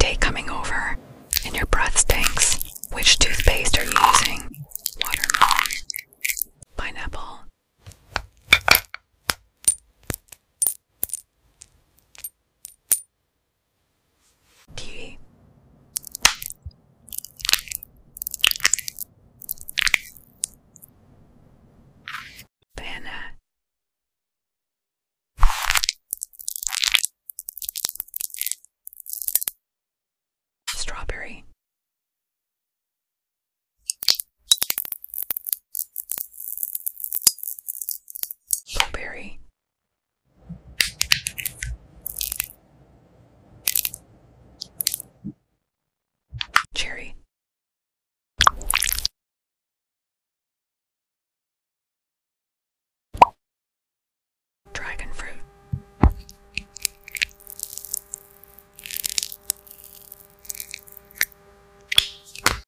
day coming over and your breath stinks. Which toothpaste are you